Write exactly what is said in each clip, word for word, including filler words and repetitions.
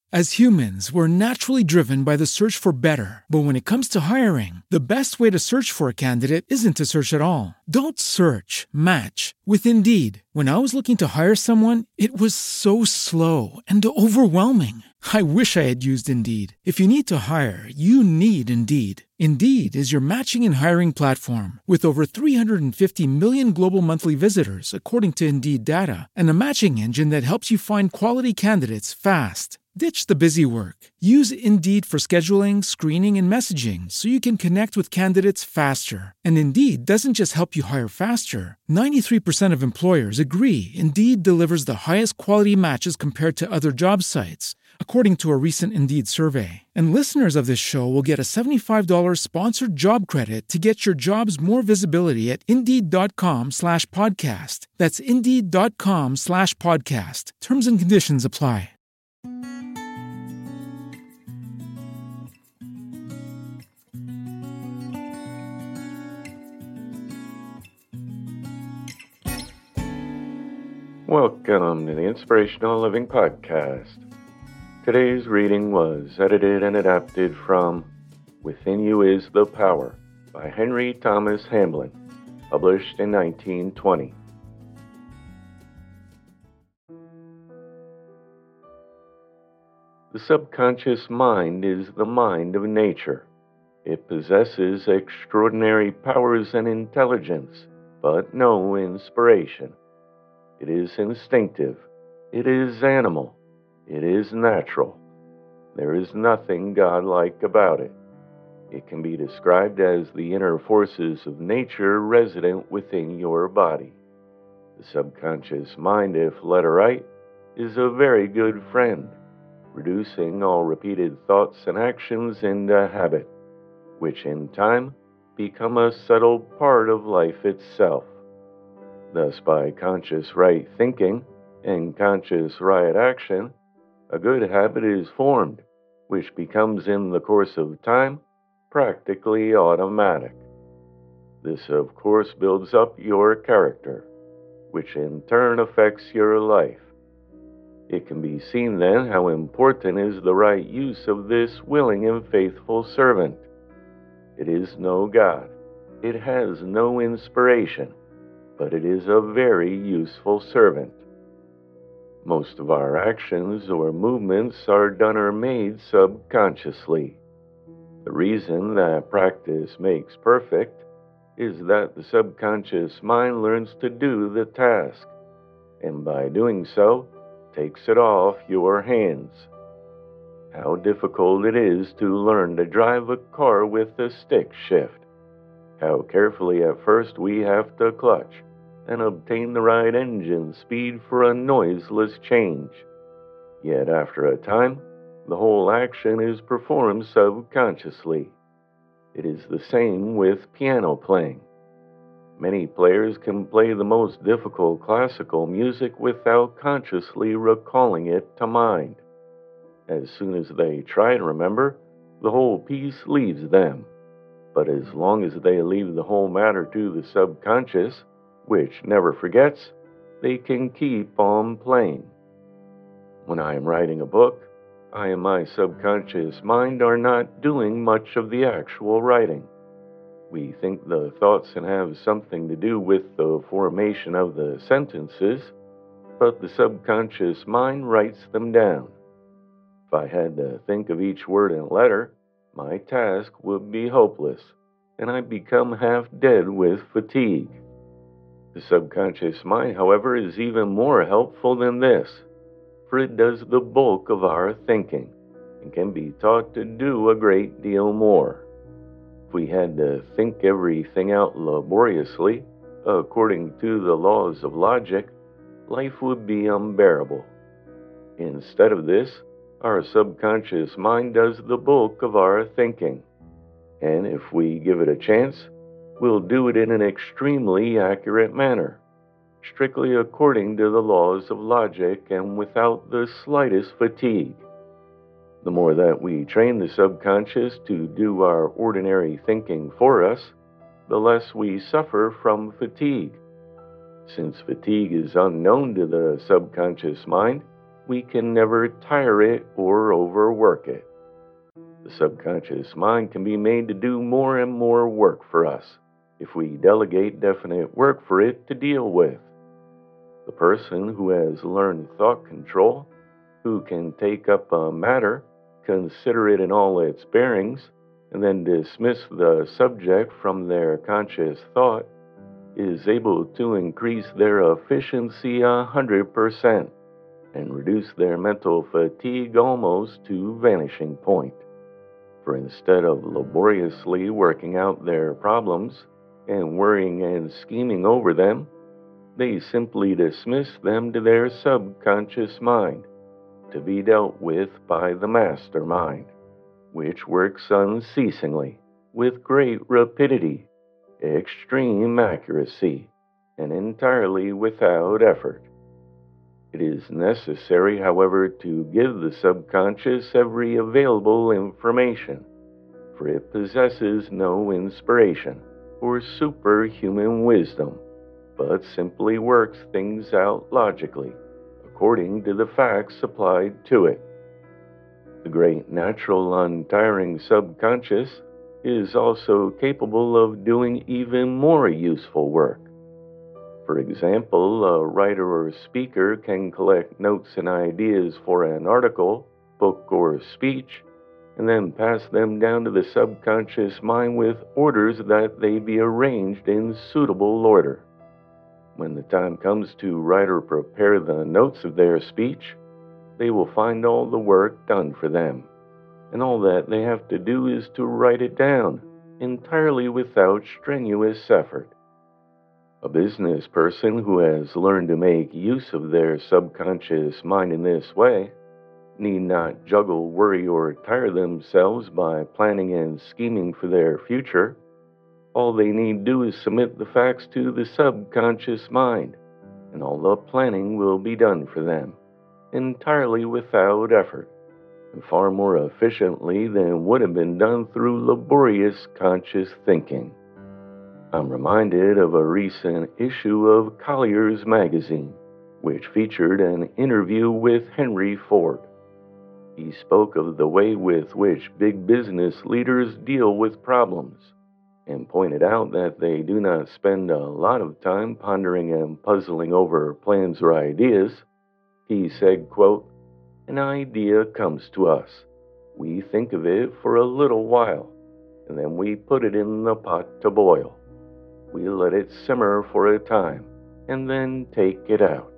As humans, we're naturally driven by the search for better. But when it comes to hiring, the best way to search for a candidate isn't to search at all. Don't search, match with Indeed. When I was looking to hire someone, it was so slow and overwhelming. I wish I had used Indeed. If you need to hire, you need Indeed. Indeed is your matching and hiring platform with over three hundred fifty million global monthly visitors, according to Indeed data, and a matching engine that helps you find quality candidates fast. Ditch the busy work. Use Indeed for scheduling, screening, and messaging so you can connect with candidates faster. And Indeed doesn't just help you hire faster. ninety-three percent of employers agree Indeed delivers the highest quality matches compared to other job sites, according to a recent Indeed survey. And listeners of this show will get a seventy-five dollars sponsored job credit to get your jobs more visibility at Indeed.com slash podcast. That's Indeed.com slash podcast. Terms and conditions apply. Welcome to the Inspirational Living Podcast. Today's reading was edited and adapted from Within You is the Power by Henry Thomas Hamblin, published in nineteen twenty. The subconscious mind is the mind of nature. It possesses extraordinary powers and intelligence, but no inspiration. It is instinctive. It is animal. It is natural. There is nothing godlike about it. It can be described as the inner forces of nature resident within your body. The subconscious mind, if led aright, is a very good friend, reducing all repeated thoughts and actions into habit, which in time become a settled part of life itself. Thus, by conscious right thinking and conscious right action, a good habit is formed, which becomes in the course of time practically automatic. This, of course, builds up your character, which in turn affects your life. It can be seen then how important is the right use of this willing and faithful servant. It is no God. It has no inspiration, but it is a very useful servant. Most of our actions or movements are done or made subconsciously. The reason that practice makes perfect is that the subconscious mind learns to do the task, and by doing so, takes it off your hands. How difficult it is to learn to drive a car with a stick shift. How carefully at first we have to clutch and obtain the right engine speed for a noiseless change. Yet after a time, the whole action is performed subconsciously. It is the same with piano playing. Many players can play the most difficult classical music without consciously recalling it to mind. As soon as they try to remember, the whole piece leaves them. But as long as they leave the whole matter to the subconscious, which never forgets, they can keep on playing. When I am writing a book, I and my subconscious mind are not doing much of the actual writing. We think the thoughts can have something to do with the formation of the sentences, but the subconscious mind writes them down. If I had to think of each word and letter, my task would be hopeless, and I'd become half dead with fatigue. The subconscious mind, however, is even more helpful than this, for it does the bulk of our thinking and can be taught to do a great deal more. If we had to think everything out laboriously, according to the laws of logic, life would be unbearable. Instead of this, our subconscious mind does the bulk of our thinking, and if we give it a chance, we'll do it in an extremely accurate manner, strictly according to the laws of logic and without the slightest fatigue. The more that we train the subconscious to do our ordinary thinking for us, the less we suffer from fatigue. Since fatigue is unknown to the subconscious mind, we can never tire it or overwork it. The subconscious mind can be made to do more and more work for us if we delegate definite work for it to deal with. The person who has learned thought control, who can take up a matter, consider it in all its bearings, and then dismiss the subject from their conscious thought, is able to increase their efficiency a hundred percent and reduce their mental fatigue almost to vanishing point. For instead of laboriously working out their problems and worrying and scheming over them, they simply dismiss them to their subconscious mind to be dealt with by the mastermind, which works unceasingly, with great rapidity, extreme accuracy, and entirely without effort. It is necessary, however, to give the subconscious every available information, for it possesses no inspiration or superhuman wisdom, but simply works things out logically, according to the facts supplied to it. The great natural untiring subconscious is also capable of doing even more useful work. For example, a writer or speaker can collect notes and ideas for an article, book, or speech, and then pass them down to the subconscious mind with orders that they be arranged in suitable order. When the time comes to write or prepare the notes of their speech, they will find all the work done for them, and all that they have to do is to write it down, entirely without strenuous effort. A business person who has learned to make use of their subconscious mind in this way need not juggle, worry, or tire themselves by planning and scheming for their future. All they need do is submit the facts to the subconscious mind, and all the planning will be done for them, entirely without effort, and far more efficiently than would have been done through laborious conscious thinking. I'm reminded of a recent issue of Collier's magazine, which featured an interview with Henry Ford. He spoke of the way with which big business leaders deal with problems, and pointed out that they do not spend a lot of time pondering and puzzling over plans or ideas. He said, quote, "An idea comes to us. We think of it for a little while, and then we put it in the pot to boil. We let it simmer for a time, and then take it out."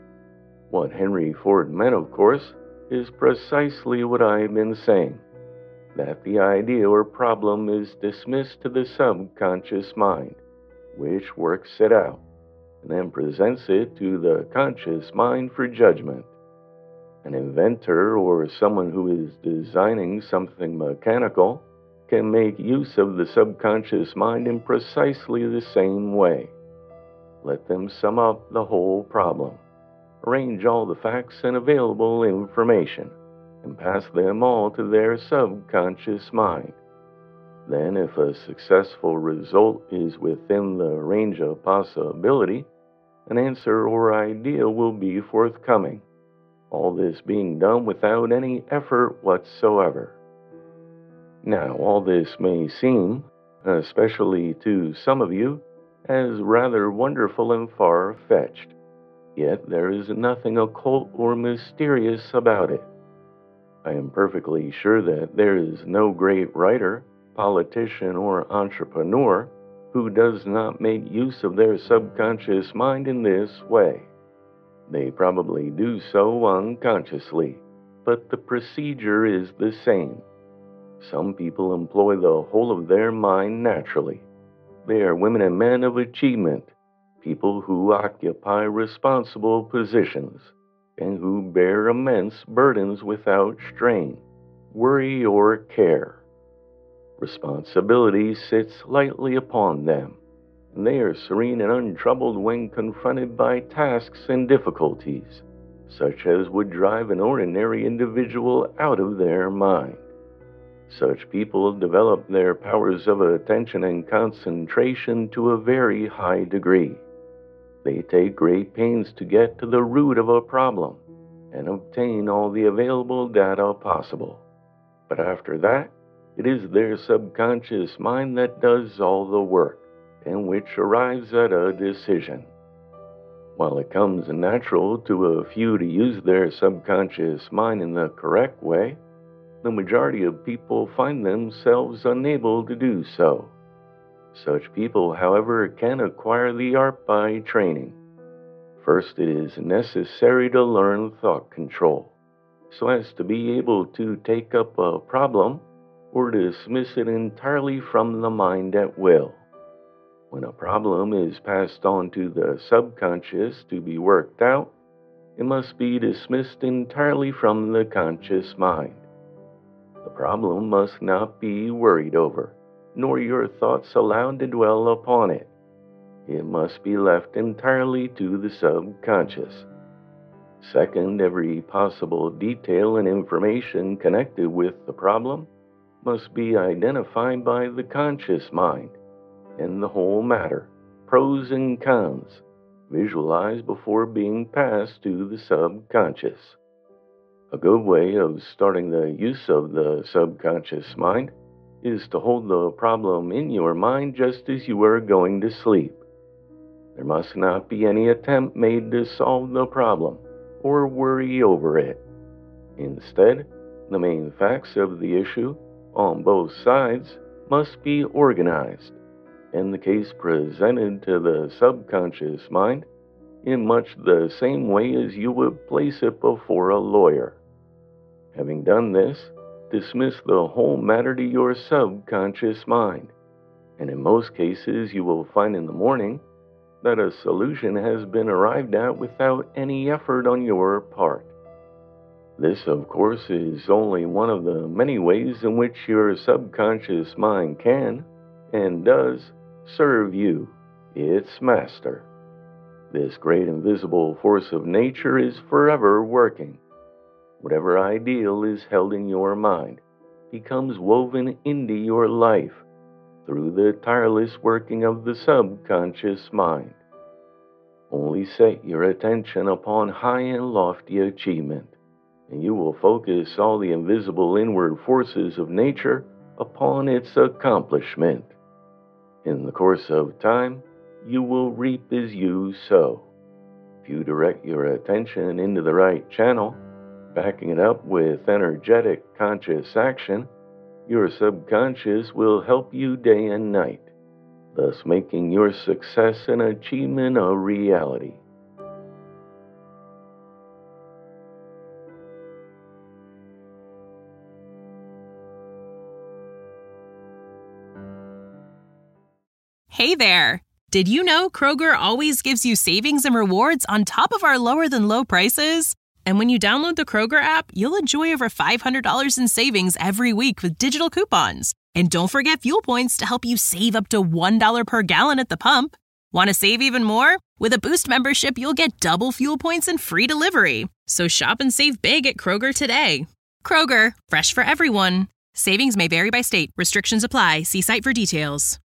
What Henry Ford meant, of course, is precisely what I've been saying, that the idea or problem is dismissed to the subconscious mind, which works it out, and then presents it to the conscious mind for judgment. An inventor or someone who is designing something mechanical can make use of the subconscious mind in precisely the same way. Let them sum up the whole problem, arrange all the facts and available information, and pass them all to their subconscious mind. Then, if a successful result is within the range of possibility, an answer or idea will be forthcoming, all this being done without any effort whatsoever. Now, all this may seem, especially to some of you, as rather wonderful and far-fetched, yet there is nothing occult or mysterious about it. I am perfectly sure that there is no great writer, politician, or entrepreneur who does not make use of their subconscious mind in this way. They probably do so unconsciously, but the procedure is the same. Some people employ the whole of their mind naturally. They are women and men of achievement, people who occupy responsible positions, and who bear immense burdens without strain, worry, or care. Responsibility sits lightly upon them, and they are serene and untroubled when confronted by tasks and difficulties, such as would drive an ordinary individual out of their mind. Such people develop their powers of attention and concentration to a very high degree. They take great pains to get to the root of a problem, and obtain all the available data possible. But after that, it is their subconscious mind that does all the work, and which arrives at a decision. While it comes natural to a few to use their subconscious mind in the correct way, the majority of people find themselves unable to do so. Such people, however, can acquire the art by training. First, it is necessary to learn thought control, so as to be able to take up a problem or dismiss it entirely from the mind at will. When a problem is passed on to the subconscious to be worked out, it must be dismissed entirely from the conscious mind. The problem must not be worried over, nor your thoughts allowed to dwell upon it. It must be left entirely to the subconscious. Second, every possible detail and information connected with the problem must be identified by the conscious mind, and the whole matter, pros and cons, visualized before being passed to the subconscious. A good way of starting the use of the subconscious mind is to hold the problem in your mind just as you are going to sleep. There must not be any attempt made to solve the problem or worry over it. Instead, the main facts of the issue on both sides must be organized, and the case presented to the subconscious mind in much the same way as you would place it before a lawyer. Having done this, dismiss the whole matter to your subconscious mind, and in most cases you will find in the morning that a solution has been arrived at without any effort on your part. This, of course, is only one of the many ways in which your subconscious mind can, and does, serve you, its master. This great invisible force of nature is forever working. Whatever ideal is held in your mind becomes woven into your life through the tireless working of the subconscious mind. Only set your attention upon high and lofty achievement, and you will focus all the invisible inward forces of nature upon its accomplishment. In the course of time, you will reap as you sow. If you direct your attention into the right channel, backing it up with energetic conscious action, your subconscious will help you day and night, thus making your success and achievement a reality. Hey there! Did you know Kroger always gives you savings and rewards on top of our lower-than-low prices? And when you download the Kroger app, you'll enjoy over five hundred dollars in savings every week with digital coupons. And don't forget fuel points to help you save up to one dollar per gallon at the pump. Want to save even more? With a Boost membership, you'll get double fuel points and free delivery. So shop and save big at Kroger today. Kroger, fresh for everyone. Savings may vary by state. Restrictions apply. See site for details.